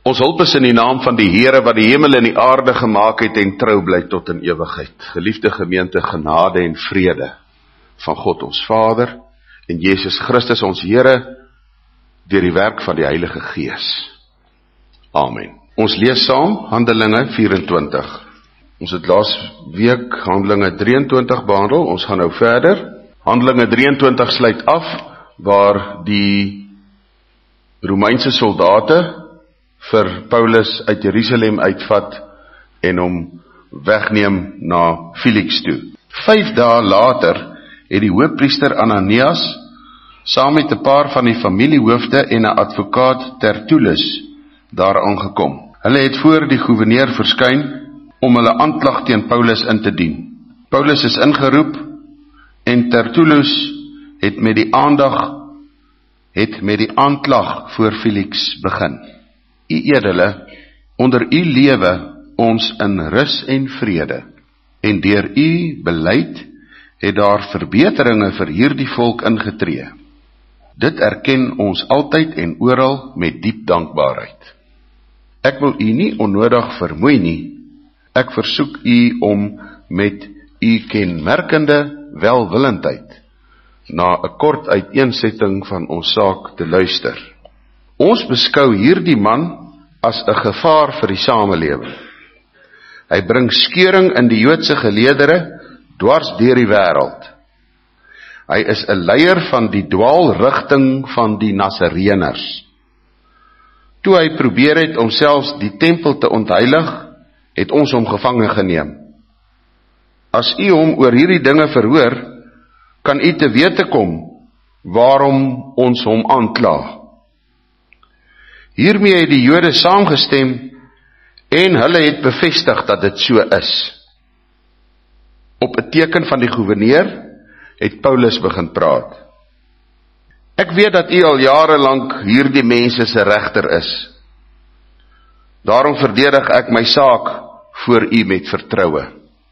Ons hulp is in die naam van die Here wat die hemel en die aarde gemaak het en trou bly tot in ewigheid. Geliefde gemeente, genade en vrede van God ons Vader en Jesus Christus ons Here deur die werk van die Heilige Gees. Amen. Ons lees saam Handelinge 24. Ons het laas week Handelinge 23 behandel, ons gaan nou verder. Handelinge 23 sluit af waar die Romeinse soldate vir Paulus uit Jerusalem uitvat en hom wegneem na Felix toe. 5 dae later het die hoofpriester Ananias saam met 'n paar van die familiehoofde en 'n advokaat Tertullus daar aangekom. Hulle het voor die goewerneur verskyn om hulle aanklag teen Paulus in te dien. Paulus is ingeroep en Tertullus het met die aanklag voor Felix begin. U edele, onder u lewe ons in rus en vrede, en deur u beleid het daar verbeteringe vir hierdie volk ingetree. Dit erken ons altyd en oral met diep dankbaarheid. Ek wil u nie onnodig vermoei nie. Ek versoek u om met u kenmerkende welwillendheid na 'n kort uiteensetting van ons saak te luister. Ons beskou hierdie man as 'n gevaar vir die samelewing. Hy bring skeuring in die Joodse geleedere dwars deur die wêreld. Hy is 'n leier van die dwaalrigting van die Nasareëners. Toe hy probeer het om selfs die tempel te ontheilig, het ons hom gevange geneem. As u hom oor hierdie dinge verhoor, kan u te wete kom waarom ons hom aankla. Hiermee het die Jode saamgestem en hulle het bevestig dat dit so is. Op 'n teken van die goewerneur het Paulus begin praat. Ek weet dat u al jare lank hierdie mense se regter is. Daarom verdedig ek my saak voor u met vertroue.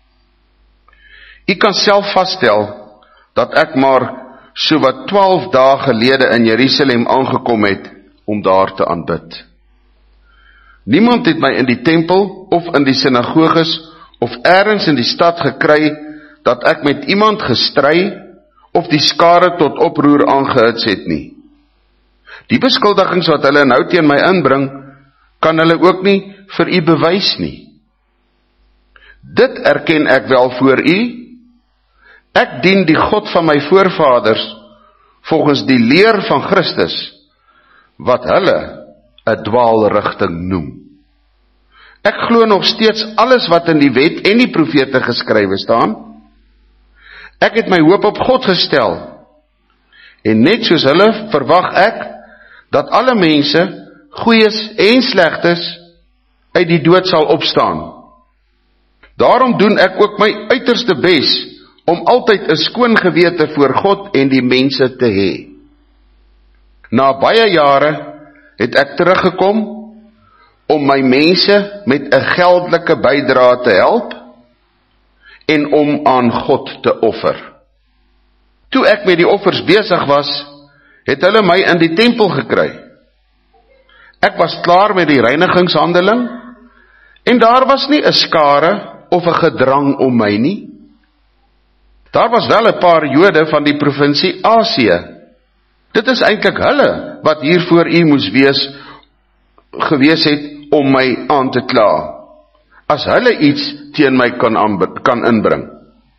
U kan self vasstel dat ek maar sowat 12 dae gelede in Jerusalem aangekom het om daar te aanbid. Niemand het my in die tempel of in die sinagoges of elders in die stad gekry dat ek met iemand gestry of die skare tot oproer aangehits het nie. Die beskuldigings wat hulle nou teen my inbring, kan hulle ook nie vir u bewys nie. Dit erken ek wel voor u. Ek dien die God van my voorvaders volgens die leer van Christus, wat hulle 'n dwaalrigting noem. Ek glo nog steeds alles wat in die wet en die profete geskrywe staan. Ek het my hoop op God gestel, en net soos hulle verwag ek, dat alle mense, goeies en slegtes, uit die dood sal opstaan. Daarom doen ek ook my uiterste bes, om altyd 'n skoon gewete voor God en die mense te hê. Na baie jare het ek teruggekom om my mense met 'n geldelike bydrae te help en om aan God te offer. Toe ek met die offers besig was, het hulle my in die tempel gekry. Ek was klaar met die reinigingshandeling en daar was nie 'n skare of 'n gedrang om my nie. Daar was wel 'n paar Jode van die provinsie Asië. Dit is eintlik hulle wat hier voor u moes gewees het om my aan te kla, as hulle iets teen my kan inbring.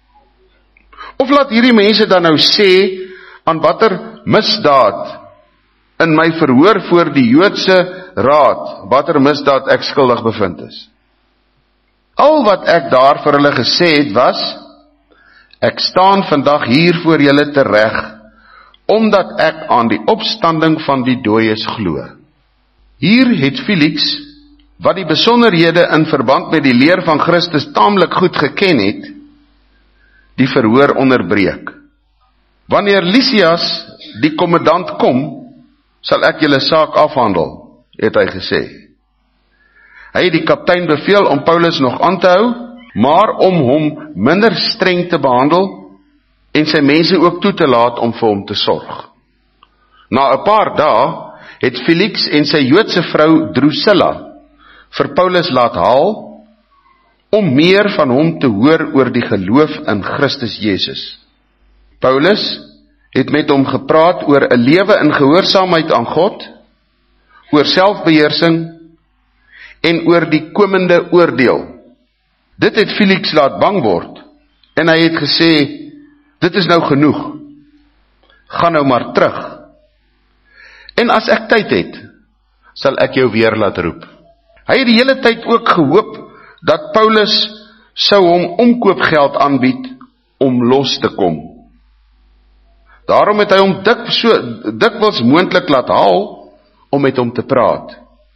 Of laat hierdie mense dan nou sê aan watter misdaad in my verhoor voor die Joodse raad, watter misdaad ek skuldig bevind is. Al wat ek daar vir hulle gesê het was, ek staan vandag hier voor julle tereg, omdat ek aan die opstanding van die dooies glo. Hier het Felix, wat die besonderhede in verband met die leer van Christus taamlik goed geken het, die verhoor onderbreek. Wanneer Lysias, die kommandant kom, sal ek julle saak afhandel, het hy gesê. Hy het die kaptein beveel om Paulus nog aan te hou, maar om hom minder streng te behandel en sy mense ook toe te laat om vir hom te sorg. Na 'n paar dae het Felix en sy Joodse vrou Drusilla vir Paulus laat haal, om meer van hom te hoor oor die geloof in Christus Jesus. Paulus het met hom gepraat oor 'n lewe in gehoorsaamheid aan God, oor selfbeheersing en oor die komende oordeel. Dit het Felix laat bang word en hy het gesê, dit is nou genoeg, gaan nou maar terug. En as ek tyd het, sal ek jou weer laat roep. Hy het die hele tyd ook gehoop dat Paulus sou hom omkoopgeld aanbied om los te kom. Daarom het hy hom dikwels moontlik laat haal om met hom te praat.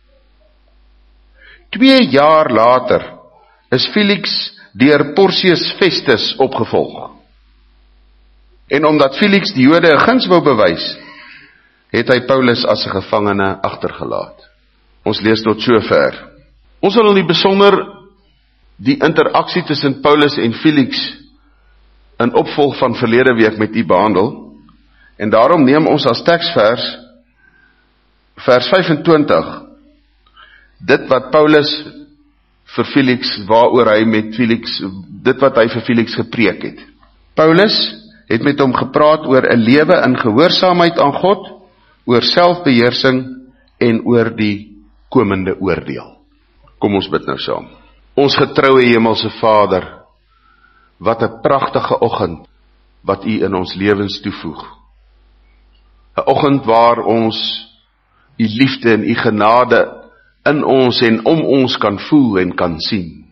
2 jaar later is Felix deur Porcius Festus opgevolg. En omdat Felix die Jode 'n guns wou bewys, het hy Paulus as 'n gevangene agtergelaat. Ons lees tot sover. Ons sal in die besonder die interaksie tussen Paulus en Felix in opvolg van verlede week met u behandel, en daarom neem ons as teksvers vers 25, dit wat Paulus vir Felix, waaroor hy met Felix, dit wat hy vir Felix gepreek het. Paulus het met hom gepraat oor 'n lewe in gehoorsaamheid aan God, oor selfbeheersing en oor die komende oordeel. Kom ons bid nou saam. Ons getroue hemelse Vader, wat 'n pragtige oggend wat u in ons lewens toevoeg. 'n Oggend waar ons u liefde en u genade in ons en om ons kan voel en kan sien.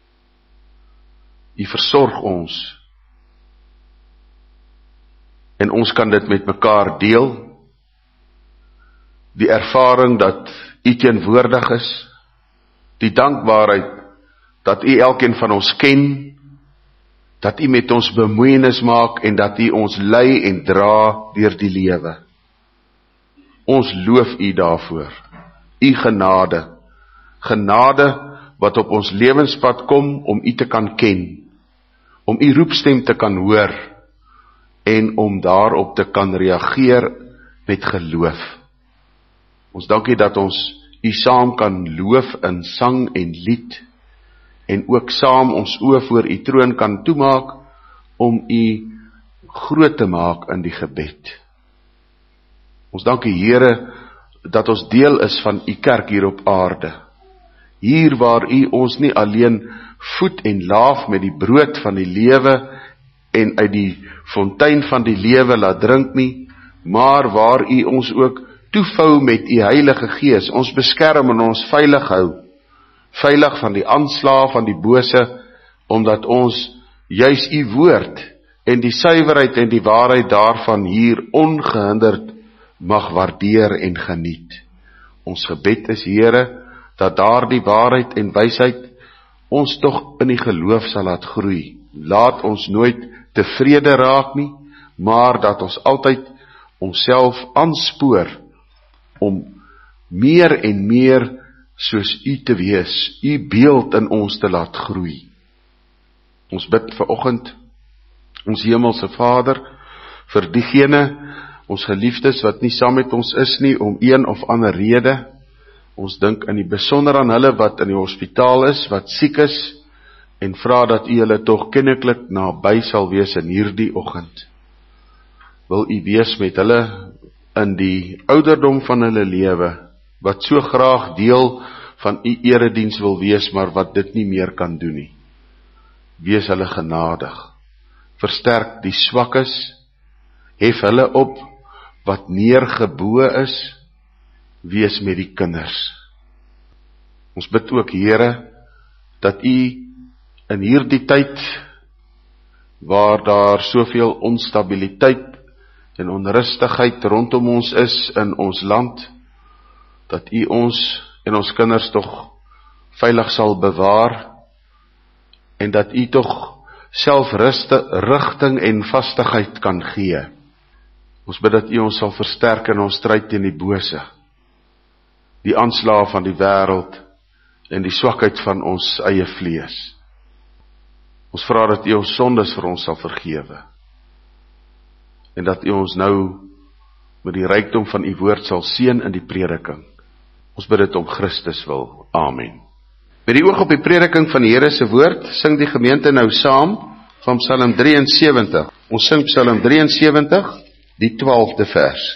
U versorg ons en ons kan dit met mekaar deel. Die ervaring dat u teenwoordig is, die dankbaarheid dat u elkeen van ons ken, dat u met ons bemoeienis maak en dat u ons lei en dra deur die lewe. Ons loof u daarvoor. U genade wat op ons lewenspad kom om u te kan ken, om u roepstem te kan hoor en om daarop te kan reageer met geloof. Ons dankie dat ons u saam kan loof in sang en lied en ook saam ons oë voor u troon kan toemaak om u groot te maak in die gebed. Ons dankie Here dat ons deel is van u kerk hier op aarde. Hier waar u ons nie alleen voed en laaf met die brood van die lewe en uit die fontein van die lewe laat drink nie, maar waar u ons ook toevou met u Heilige Gees, ons beskerm en ons veilig hou, veilig van die aanslae van die bose, omdat ons juis u woord en die suiwerheid en die waarheid daarvan hier ongehinderd mag waardeer en geniet. Ons gebed is, Here, dat daardie waarheid en wysheid ons tog in die geloof sal laat groei. Laat ons nooit tevrede raak nie, maar dat ons altyd onsself aanspoor om meer en meer soos u te wees, u beeld in ons te laat groei. Ons bid vanoggend, ons hemelse Vader, vir diegene, ons geliefdes wat nie saam met ons is nie, om een of ander rede. Ons dink in die besonder aan hulle wat in die hospitaal is, wat siek is, en vra dat u hulle tog kenneklik naby sal wees in hierdie oggend. Wil u wees met hulle in die ouderdom van hulle lewe, wat so graag deel van u erediens wil wees, maar wat dit nie meer kan doen nie. Wees hulle genadig. Versterk die swakkes, hef hulle op wat neergebo is, wees met die kinders. Ons bid ook, Here, dat u in hierdie tyd, waar daar soveel onstabiliteit en onrustigheid rondom ons is in ons land, dat u ons en ons kinders tog veilig sal bewaar, en dat u tog self rigting en vastigheid kan gee. Ons bid dat u ons sal versterk in ons stryd teen die bose, die aanslae van die wêreld en die swakheid van ons eie vlees. Ons vra dat u ons sondes vir ons sal vergewe, en dat u ons nou met die rykdom van u woord sal seën in die prediking. Ons bid dit om Christus wil. Amen. Met die oog op die prediking van die Here se woord, sing die gemeente nou saam van Psalm 73. Ons sing Psalm 73, die 12de vers.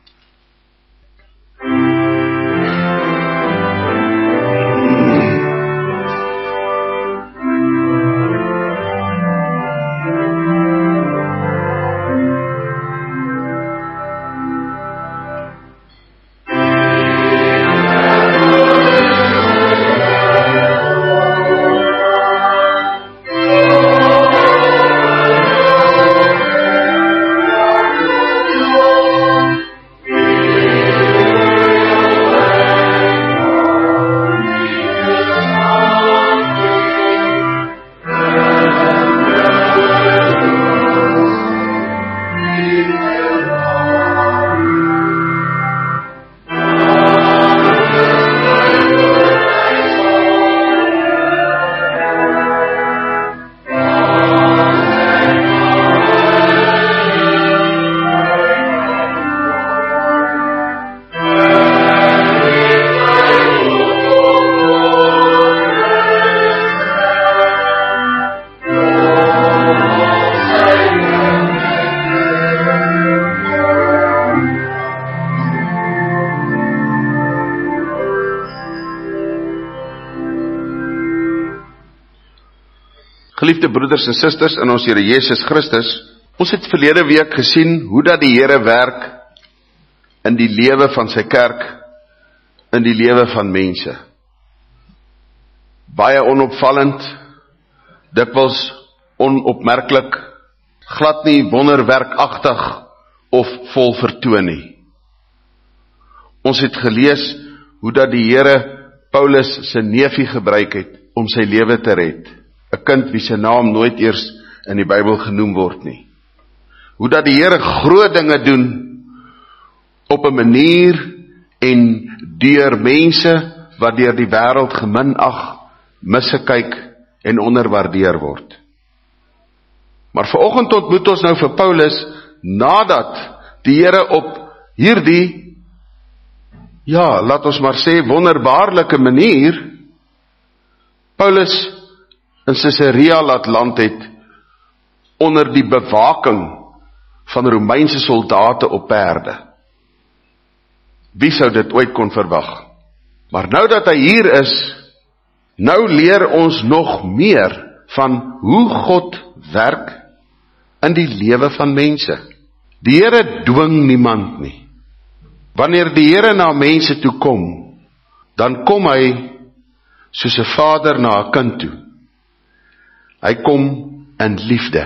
Geliefde broeders en susters in ons Here Jesus Christus, ons het verlede week gesien hoe dat die Here werk in die lewe van sy kerk, in die lewe van mense. Baie onopvallend, dikwels onopmerklik, glad nie wonderwerkagtig of vol vertoon nie. Ons het gelees hoe dat die Here Paulus sy neefie gebruik het om sy lewe te red. 'n kind wie sy naam nooit eers in die Bybel genoem word nie. Hoe dat die Here groot dinge doen op 'n manier en deur mense wat deur die wêreld geminag, misgekyk en onderwaardeer word. Maar vanoggend ontmoet ons nou vir Paulus nadat die Here op hierdie, laat ons maar sê wonderbaarlike manier Paulus in Caesarea laat land het onder die bewaking van Romeinse soldate op perde. Wie sou dit ooit kon verwag? Maar nou dat hy hier is, nou leer ons nog meer van hoe God werk in die lewe van mense. Die Here dwing niemand nie. Wanneer die Here na mense toe kom, dan kom hy soos 'n vader na 'n kind toe. Hy kom in liefde.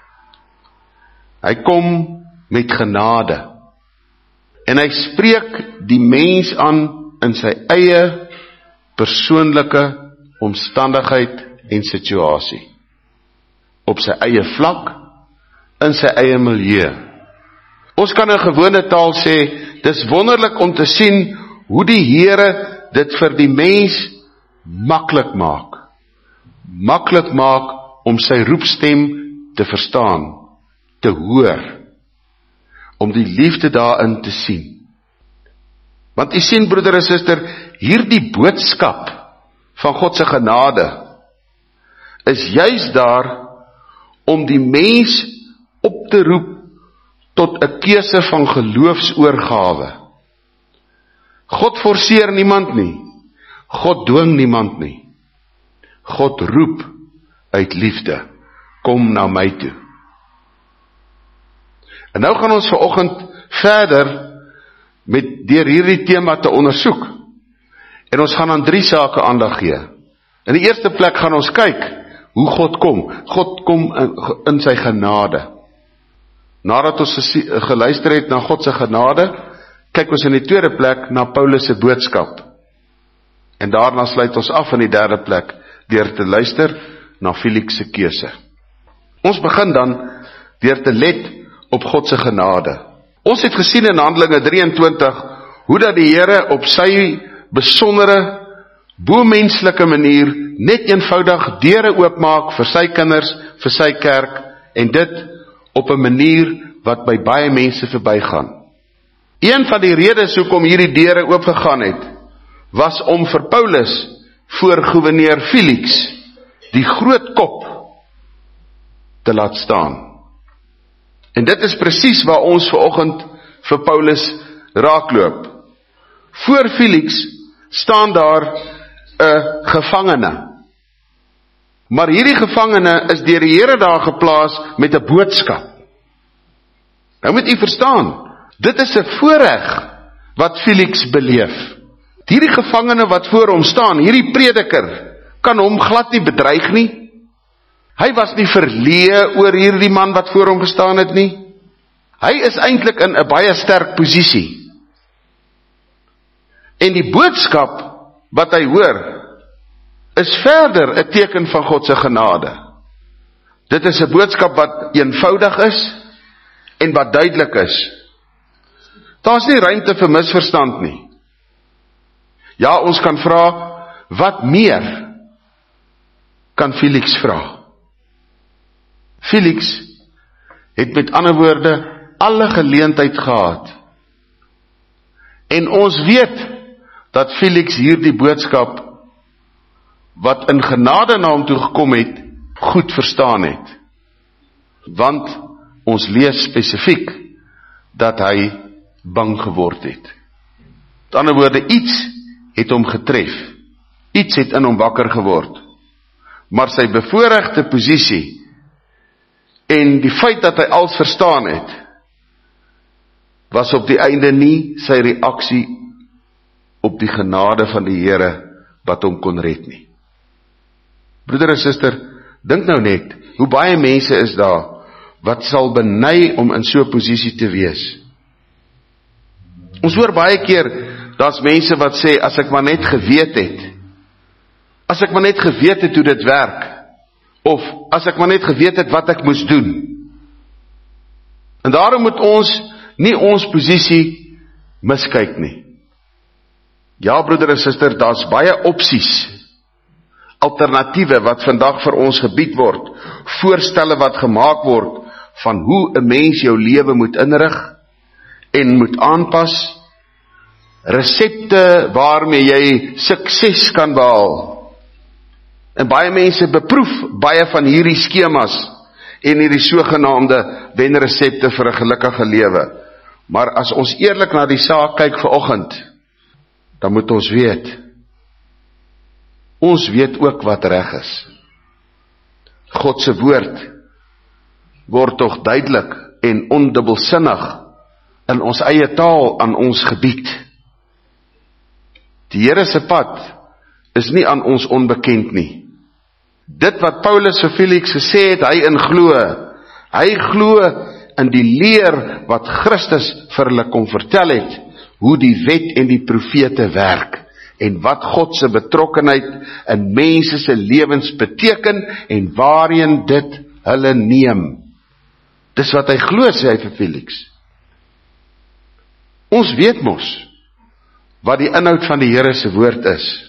Hy kom met genade. En hy spreek die mens aan in sy eie persoonlike omstandigheid en situasie. Op sy eie vlak, in sy eie milieu. Ons kan in gewone taal sê, dis wonderlik om te sien hoe die Here dit vir die mens maklik maak. Maklik maak om sy roepstem te verstaan, te hoor, om die liefde daarin te sien. Want u sien, broeder en suster, hierdie boodskap van God se genade is juis daar om die mens op te roep tot 'n keuse van geloofsoorgawe. God forceer niemand nie. God dwing niemand nie. God roep uit liefde, kom na my toe. En nou gaan ons vanoggend verder met deur hierdie tema te ondersoek. En ons gaan aan 3 sake aandag gee. In die eerste plek gaan ons kyk hoe God kom. God kom in sy genade. Nadat ons geluister het na God se genade, kyk ons in die tweede plek na Paulus se boodskap. En daarna sluit ons af in die derde plek deur te luister na Felix se keuse. Ons begin dan deur te let op God se genade. Ons het gesien in Handelinge 23 hoe dat die Here op sy besondere bo-menslike manier net eenvoudig deure oopmaak vir sy kinders, vir sy kerk, en dit op 'n manier wat by baie mense verbygaan. Een van die redes hoekom hierdie deure oopgegaan het, was om vir Paulus voor gouverneur Felix, die groot kop, te laat staan. En dit is presies waar ons vanoggend vir Paulus raakloop. Voor Felix staan daar 'n gevangene. Maar hierdie gevangene is deur die Here daar geplaas met 'n boodskap. Nou moet u verstaan, dit is 'n voorreg wat Felix beleef. Hierdie gevangene wat voor hom staan, hierdie prediker, kan hom glad nie bedreig nie. Hy was nie verleë oor hierdie man wat voor hom gestaan het nie. Hy is eintlik in 'n baie sterk posisie. En die boodskap wat hy hoor, is verder 'n teken van God se genade. Dit is 'n boodskap wat eenvoudig is en wat duidelik is. Daar's nie ruimte vir misverstand nie. Ja, ons kan vra, wat meer kan Felix vra? Felix het met ander woorde alle geleentheid gehad. En ons weet dat Felix hierdie boodskap wat in genade na hom toe gekom het, goed verstaan het. Want ons lees spesifiek dat hy bang geword het. Met ander woorde, iets het hom getref. Iets het in hom wakker geword. Maar sy bevoorregte posisie en die feit dat hy alles verstaan het, was op die einde nie sy reaksie op die genade van die Here wat hom kon red nie. Broeder en suster, dink nou net, hoe baie mense is daar wat sal beny om in so 'n posisie te wees. Ons hoor baie keer, daar's mense wat sê, as ek maar net geweet het, hoe dit werk, of as ek maar net geweet het wat ek moes doen. En daarom moet ons nie ons posisie miskyk nie. Ja, broeder en suster, daar's baie opsies, alternatiewe wat vandag vir ons gebied word, voorstelle wat gemaak word, van hoe 'n mens jou lewe moet inrig, en moet aanpas, resepte waarmee jy sukses kan behaal. En baie mense beproef baie van hierdie skemas en hierdie sogenaamde wenresepte vir 'n gelukkige lewe. Maar as ons eerlik na die saak kyk vanoggend, dan moet ons weet ook wat reg is. God se woord word tog duidelik en ondubbelsinnig in ons eie taal aan ons gebied. Die Here se pad is nie aan ons onbekend nie. Dit wat Paulus vir Felix gesê het, hy glo in die leer wat Christus vir hulle kom vertel het, hoe die wet en die profete werk, en wat God se betrokkenheid in mense se lewens beteken, en waarheen dit hulle neem. Dis wat hy glo, sê hy vir Felix. Ons weet mos wat die inhoud van die Here se woord is.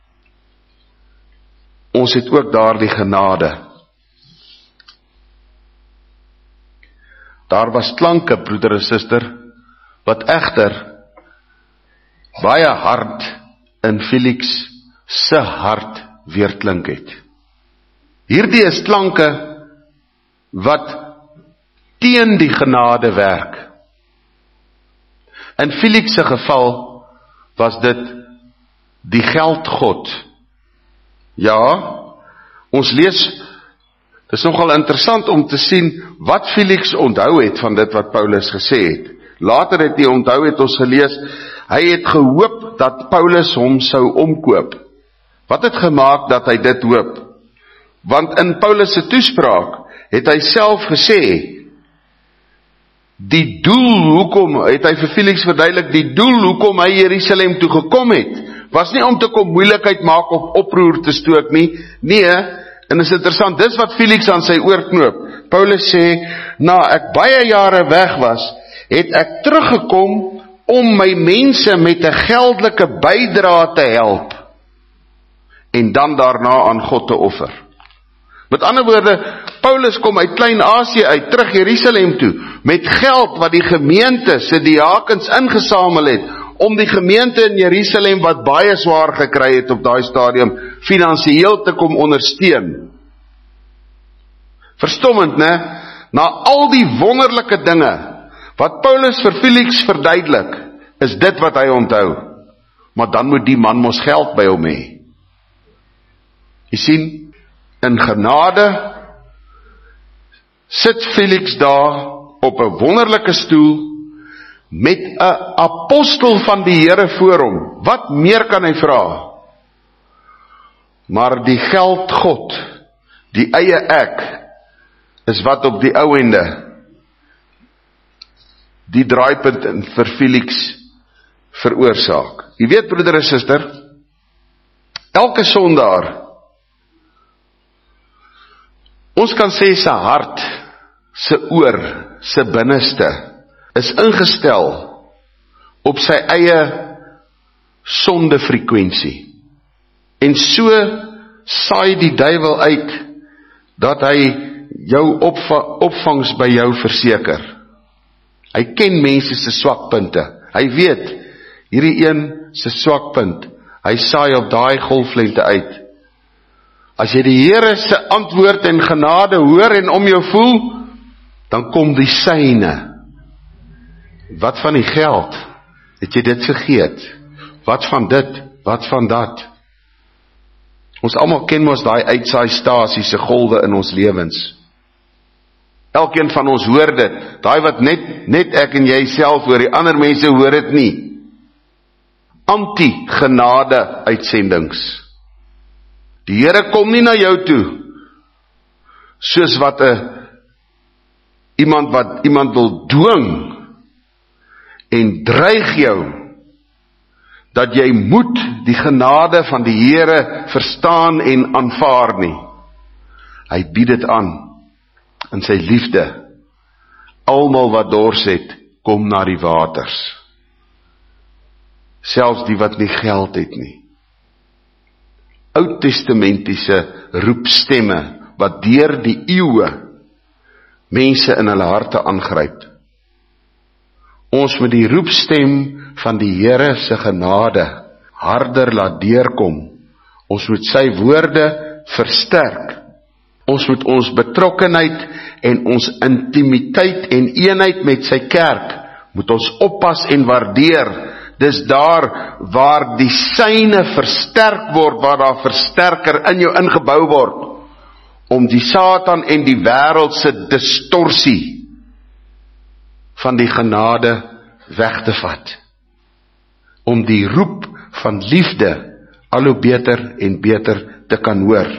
Ons het ook daardie genade. Daar was klanke, broeder en suster, wat egter baie hard in Felix se hart weerklink het. Hierdie is klanke wat teen die genade werk. In Felix se geval was dit die geldgod. Ja, ons lees, dit is nogal interessant om te sien wat Felix onthou het van dit wat Paulus gesê het. Later het hy onthou, het ons gelees, hy het gehoop dat Paulus hom sou omkoop. Wat het gemaak dat hy dit hoop? Want in Paulus se toespraak het hy self gesê, die doel hoekom, het hy vir Felix verduidelik, die doel hoekom hy Jerusalem toe gekom het, was nie om te kom moeilikheid maak of oproer te stook nie. Nee, en is interessant, dis wat Felix aan sy oor knoop. Paulus sê, na ek baie jare weg was, het ek teruggekom om my mense met 'n geldelike bydra te help, en dan daarna aan God te offer. Met ander woorde, Paulus kom uit Klein-Asië uit, terug Jerusalem toe, met geld wat die gemeente se diakens ingesamel het, om die gemeente in Jerusalem, wat baie swaar gekry het op daai stadium, finansiëel te kom ondersteun. Verstommend, né? Na al die wonderlike dinge, wat Paulus vir Felix verduidelik, is dit wat hy onthou. Maar dan moet die man mos geld by hom hê. Jy sien, in genade sit Felix daar op 'n wonderlike stoel met 'n apostel van die Here voor hom. Wat meer kan hy vra? Maar die geldgod, die eie ek, is wat op die ou ende die draaipunt vir Felix veroorsaak. Jy weet, broeder en suster, elke sondaar, ons kan sê sy hart, sy oor, sy binneste, is ingestel op sy eie sondefrekwensie. En so saai die duiwel uit, dat hy jou opvangs by jou verseker. Hy ken mense se swakpunte. Hy weet, hierdie een se swakpunt, hy saai op daai golflengte uit. As jy die Here se antwoord en genade hoor en om jou voel, dan kom die syne. Wat van die geld? Het jy dit vergeet? Wat van dit? Wat van dat? Ons almal ken mos daai uitsaaistasie se golwe in ons lewens. Elkeen van ons hoor dit. Daai wat net ek en jy self hoor, die ander mense hoor dit nie. Anti-genade uitsendings. Die Here kom nie na jou toe, soos wat iemand wil dwing, en dreig jou, dat jy moet die genade van die Here verstaan en aanvaar nie. Hy bied dit aan, in sy liefde. Almal wat dors het, kom na die waters. Selfs die wat nie geld het nie. Oud-testamentiese roepstemme, wat deur die eeue mense in hulle harte aangryp. Ons moet die roepstem van die Here se genade harder laat deurkom. Ons moet sy woorde versterk. Ons moet ons betrokkenheid en ons intimiteit en eenheid met sy kerk, moet ons oppas en waardeer. Dis daar waar die syne versterk word, waar daar versterker in jou ingebou word, om die Satan en die wêreldse distorsie van die genade weg te vat. Om die roep van liefde al hoe beter en beter te kan hoor.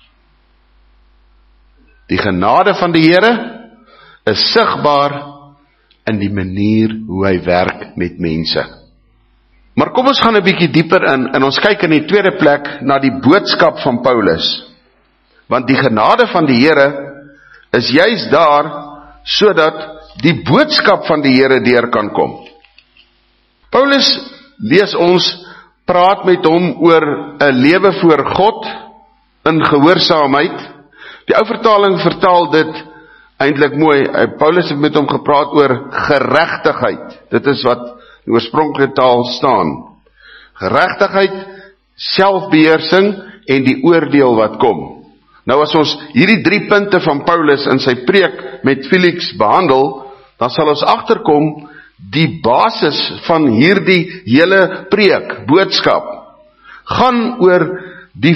Die genade van die Here is sigbaar in die manier hoe hy werk met mense. Maar kom ons gaan 'n bietjie dieper in, en ons kyk in die tweede plek na die boodskap van Paulus. Want die genade van die Here is juis daar, sodat die boodskap van die Here deur kan kom. Paulus, lees ons, praat met hom oor 'n lewe voor God, in gehoorsaamheid. Die ou vertaling vertaal dit eintlik mooi. Paulus het met hom gepraat oor geregtigheid. Dit is wat die oorspronklike taal staan. Geregtigheid, selfbeheersing en die oordeel wat kom. Nou as ons hierdie 3 punte van Paulus in sy preek met Felix behandel, dan sal ons agterkom die basis van hierdie hele preek, boodskap, gaan oor die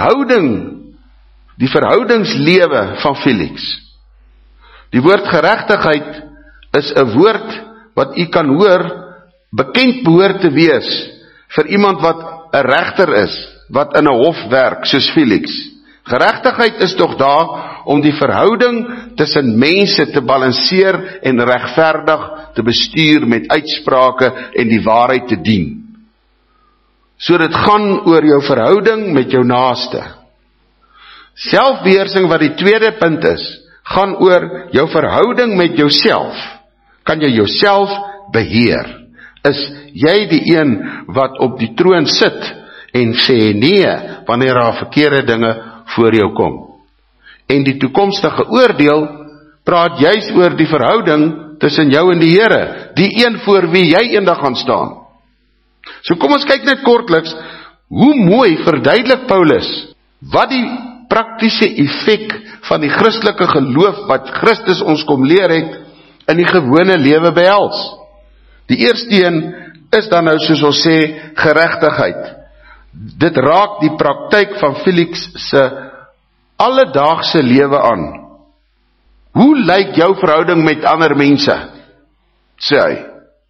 verhoudingslewe van Felix. Die woord geregtigheid is 'n woord wat u kan hoor, bekend behoort te wees vir iemand wat 'n regter is, wat in 'n hof werk, soos Felix. Geregtigheid is tog daar om die verhouding tussen mense te balanseer en regverdig te bestuur met uitsprake en die waarheid te dien. So dit gaan oor jou verhouding met jou naaste. Selfbeheersing, wat die tweede punt is, gaan oor jou verhouding met jouself. Kan jy jouself beheer? Is jy die een wat op die troon sit en sê nee wanneer daar verkeerde dinge voor jou kom? En die toekomstige oordeel praat juis oor die verhouding tussen jou en die Here, die een voor wie jy eendag gaan staan. So kom ons kyk net kortliks, hoe mooi verduidelik Paulus, wat die praktiese effek van die Christelike geloof, wat Christus ons kom leer het, in die gewone lewe behels. Die eerste een is dan nou, soos ons sê, geregtigheid. Dit raak die praktyk van Felix se alledaagse lewe aan. Hoe lyk jou verhouding met ander mense? Sê hy.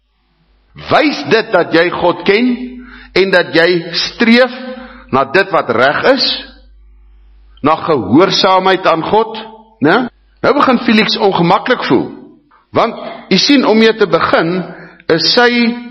Wys dit dat jy God ken, en dat jy streef na dit wat reg is, na gehoorsaamheid aan God, né? Nou begin Felix ongemaklik voel, want jy sien, om mee te begin, is sy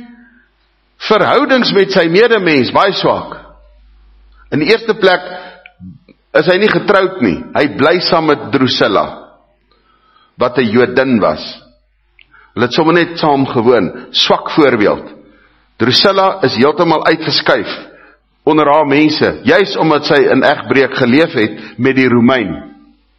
verhoudings met sy medemens baie swak. In die eerste plek is hy nie getroud nie, hy bly saam met Drusilla, wat 'n Jodin was. Hulle het sommer net saam gewoon, swak voorbeeld. Drusilla is heeltemal uitgeskuif onder haar mense, juis omdat sy in egbreek geleef het met die Romein.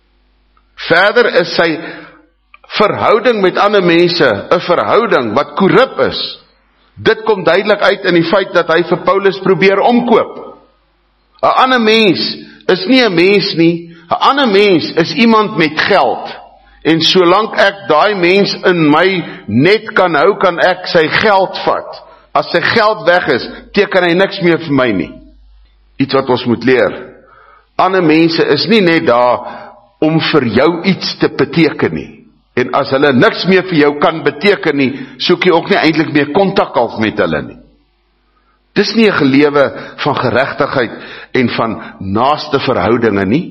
Verder is sy verhouding met ander mense 'n verhouding wat korrup is. Dit kom duidelik uit in die feit dat hy vir Paulus probeer omkoop. 'n ander mens is nie 'n mens nie, 'n ander mens is iemand met geld. En solank ek daai mens in my net kan hou, kan ek sy geld vat. As sy geld weg is, teken hy niks meer vir my nie. Iets wat ons moet leer. Ander mense is nie net daar om vir jou iets te beteken nie. En as hulle niks meer vir jou kan beteken nie, soek jy ook nie eintlik meer kontak af met hulle nie. Dis nie 'n gelewe van geregtigheid en van naaste verhoudinge nie.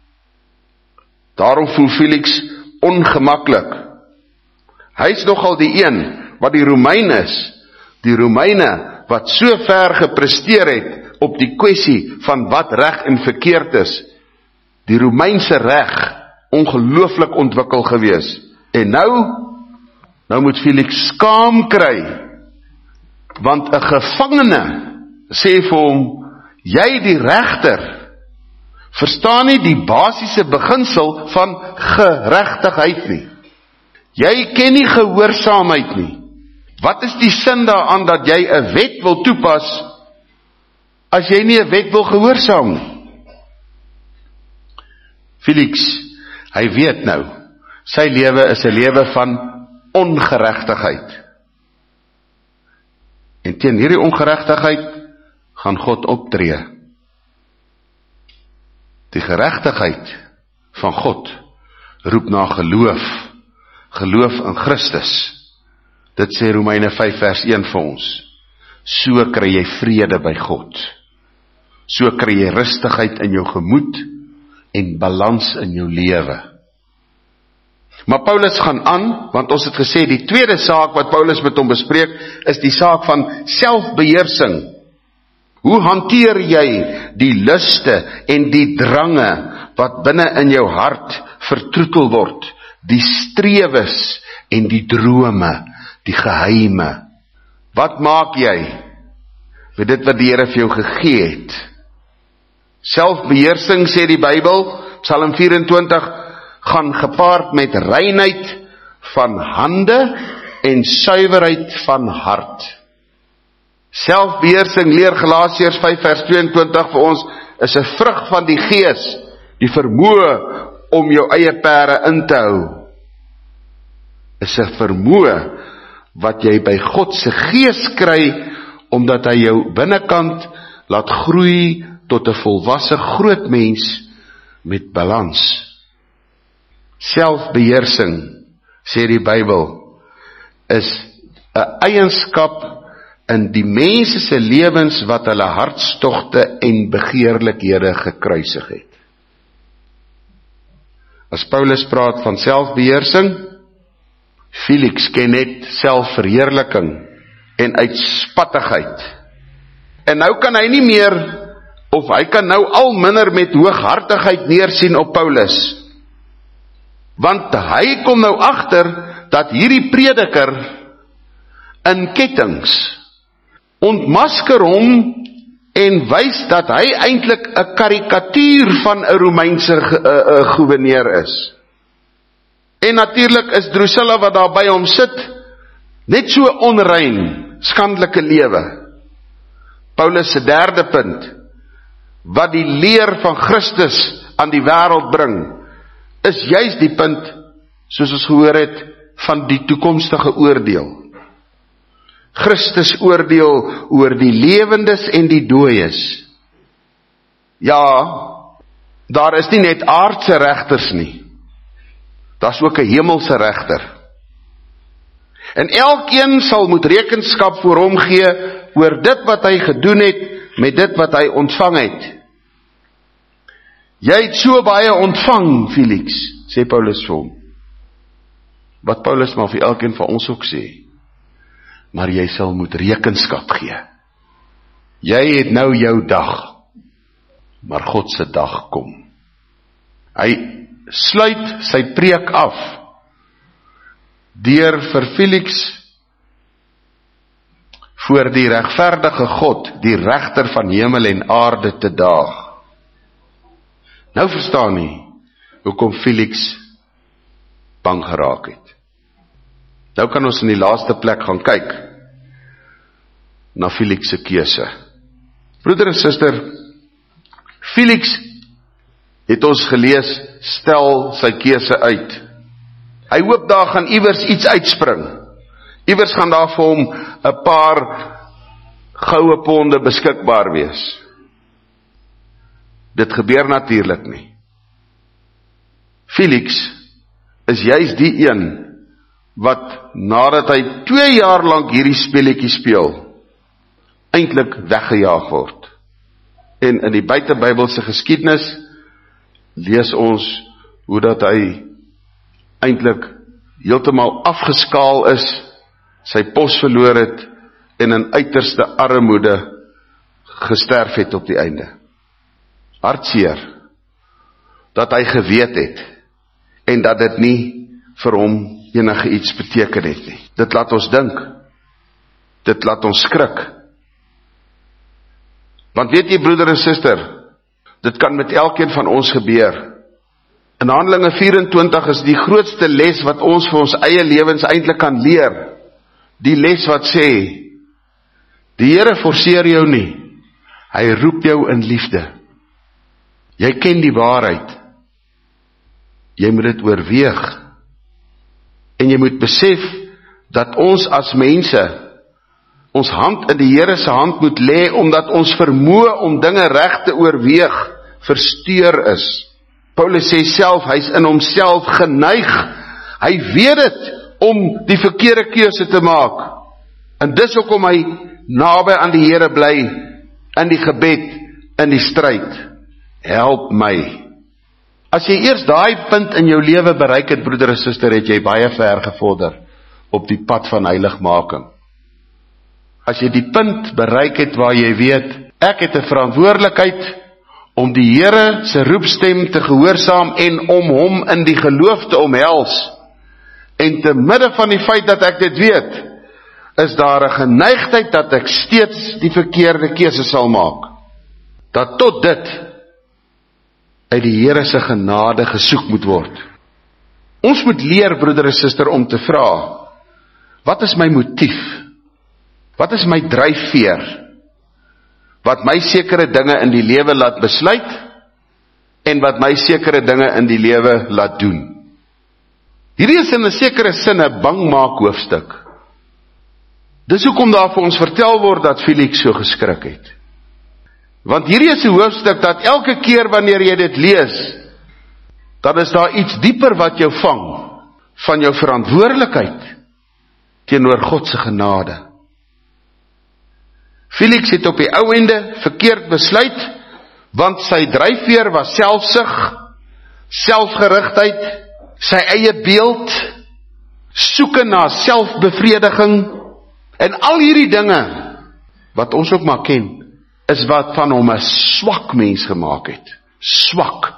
Daarom voel Felix ongemaklik. Hy is nogal die een wat die Romein is, die Romeine wat so ver gepresteer het op die kwessie van wat reg en verkeerd is, die Romeinse reg ongelooflik ontwikkel gewees. En nou moet Felix skaam kry, want 'n gevangene sê vir hom, jy die regter, verstaan nie die basiese beginsel van geregtigheid nie. Jy ken nie gehoorsaamheid nie. Wat is die sin daaraan dat jy 'n wet wil toepas, as jy nie 'n wet wil gehoorsaam nie? Felix, hy weet nou, sy lewe is 'n lewe van ongeregtigheid. En teen hierdie ongeregtigheid gaan God optree. Die geregtigheid van God roep na geloof, geloof in Christus. Dit sê Romeine 5 vers 1 vir ons. So kry jy vrede by God. So kry jy rustigheid in jou gemoed en balans in jou lewe. Maar Paulus gaan aan, want ons het gesê, die tweede saak wat Paulus met hom bespreek, is die saak van selfbeheersing. Hoe hanteer jy die luste en die drange wat binne in jou hart vertroetel word, die strewes en die drome, die geheime? Wat maak jy met dit wat die Here vir jou gegee het? Selfbeheersing, sê die Bybel, Psalm 24, gaan gepaard met reinheid van hande en suiwerheid van hart. Selfbeheersing, leer Galasiërs 5 vers 22 vir ons, is 'n vrug van die Gees, die vermoë om jou eie pere in te hou. Is 'n vermoë wat jy by God se Gees kry, omdat hy jou binnekant laat groei tot 'n volwasse groot mens met balans. Selfbeheersing, sê die Bybel, is 'n eienskap in die mense se lewens wat hulle hartstogte en begeerlikhede gekruisig het. As Paulus praat van selfbeheersing, Felix ken net selfverheerliking en uitspattigheid. En nou kan hy nie meer, of hy kan nou al minder met hooghartigheid neersien op Paulus. Want hy kom nou agter dat hierdie prediker in kettings ontmasker hom en wys dat hy eintlik 'n karikatuur van 'n Romeinse gouverneur is. En natuurlik is Drusilla wat daar by hom sit, net so onrein, skandelike lewe. Paulus se derde punt, wat die leer van Christus aan die wêreld bring, is juist die punt, soos ons gehoor het, van die toekomstige oordeel. Christus oordeel oor die lewendes en die dooies. Ja, daar is nie net aardse regters nie, daar is ook 'n hemelse regter. En elkeen sal moet rekenskap voor hom gee oor dit wat hy gedoen het met dit wat hy ontvang het. Jy het so baie ontvang, Felix, sê Paulus vir hom. Wat Paulus maar vir elkeen van ons ook sê. Maar jy sal moet rekenskap gee. Jy het nou jou dag, maar God se dag kom. Hy sluit sy preek af deur vir Felix voor die regverdige God, die regter van hemel en aarde te daag. Nou verstaan nie hoekom Felix bang geraak het. Nou kan ons in die laaste plek gaan kyk na Felix se keuse. Broeder en suster, Felix het ons gelees, stel sy keuse uit. Hy hoop daar gaan iewers iets uitspring. Iewers gaan daar vir hom 'n paar goue ponde beskikbaar wees. Dit gebeur natuurlik nie. Felix is juis die een wat nadat hy 2 jaar lank hierdie speletjie speel, eintlik weggejaag word. En in die buitebybelse geskiedenis lees ons hoe dat hy eintlik heeltemal afgeskaal is, sy pos verloor het en in uiterste armoede gesterf het op die einde. Hartseer dat hy geweet het en dat dit nie vir hom enige iets beteken het nie. Dit laat ons dink. Dit laat ons skrik. Want weet jy, broeder en suster, dit kan met elkeen van ons gebeur. In Handelinge 24 is die grootste les wat ons vir ons eie lewens eintlik kan leer. Die les wat sê, die Here forceer jou nie, hy roep jou in liefde. Jy ken die waarheid, jy moet dit oorweeg, en jy moet besef, dat ons as mense, ons hand in die Here se hand moet lê, omdat ons vermoë om dinge reg te oorweeg, versteur is. Paulus sê self, hy is in homself geneig, hy weet dit, om die verkeerde keuse te maak, en dis hoekom hy naby aan die Here bly, in die gebed, in die stryd. Help my. As jy eers daai punt in jou lewe bereik het, broeder en suster, het jy baie ver gevorder op die pad van heiligmaking. As jy die punt bereik het waar jy weet, ek het 'n verantwoordelikheid om die Here se roepstem te gehoorsaam en om hom in die geloof te omhels, en te midde van die feit dat ek dit weet, is daar 'n geneigtheid dat ek steeds die verkeerde keuse sal maak. Dat tot dit uit die Here se genade gesoek moet word. Ons moet leer, broeder en suster, om te vra, wat is my motief? Wat is my dryfveer? Wat my sekere dinge in die lewe laat besluit, en wat my sekere dinge in die lewe laat doen. Hierdie is in 'n sekere sin 'n bangmaak hoofstuk. Dis hoekom daar vir ons vertel word dat Felix so geskrik het. Want hierdie is 'n hoofstuk dat elke keer wanneer jy dit lees, dan is daar iets dieper wat jou vang, van jou verantwoordelikheid teenoor God se genade. Felix het op die ou ende verkeerd besluit, want sy dryfveer was selfsug, selfgerigtheid, sy eie beeld, soeke na selfbevrediging, en al hierdie dinge, wat ons ook maar ken, is wat van hom 'n swak mens gemaak het. Swak.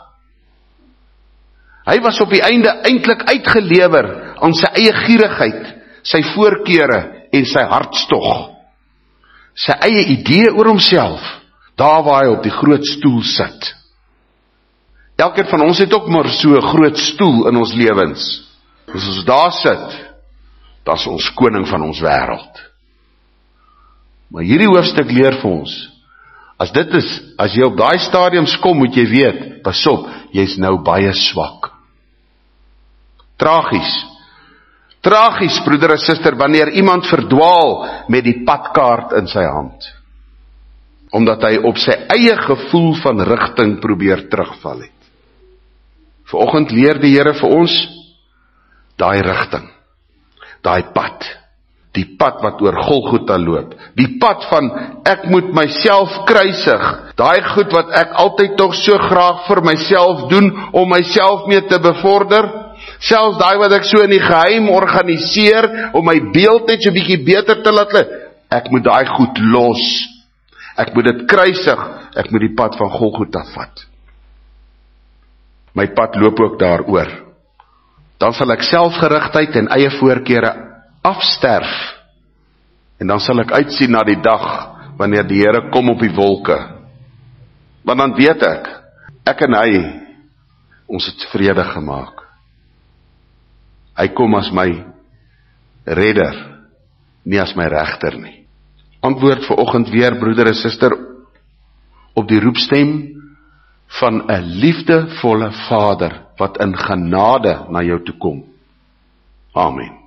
Hy was op die einde eintlik uitgelewer aan sy eie gierigheid, sy voorkeure en sy hartstog. Sy eie idee oor homself, daar waar hy op die groot stoel sit. Elkeen van ons het ook maar so 'n groot stoel in ons lewens. As ons daar sit, dan is ons koning van ons wêreld. Maar hierdie hoofstuk leer vir ons, As jy op daai stadiums kom, moet jy weet, pas op, jy's nou baie swak. Tragies, broeder en suster, wanneer iemand verdwaal met die padkaart in sy hand, omdat hy op sy eie gevoel van rigting probeer terugval het. Vanoggend leer die Here vir ons daai rigting, daai pad, die pad wat oor Golgotha loop, die pad van ek moet myself kruisig, daai goed wat ek altyd tog so graag vir myself doen, om myself mee te bevorder, selfs daai wat ek so in die geheim organiseer, om my beeld net so bietjie beter te laat lyk, ek moet daai goed los, ek moet dit kruisig, ek moet die pad van Golgotha vat. My pad loop ook daaroor. Dan sal ek selfgerigtheid en eie voorkeure afsterf, en dan sal ek uitsien na die dag, wanneer die Here kom op die wolke, want dan weet ek en hy, ons het vrede gemaak. Hy kom as my redder, nie as my regter nie. Antwoord vanoggend weer, broeder en suster, op die roepstem van 'n liefdevolle Vader, wat in genade na jou toe kom. Amen.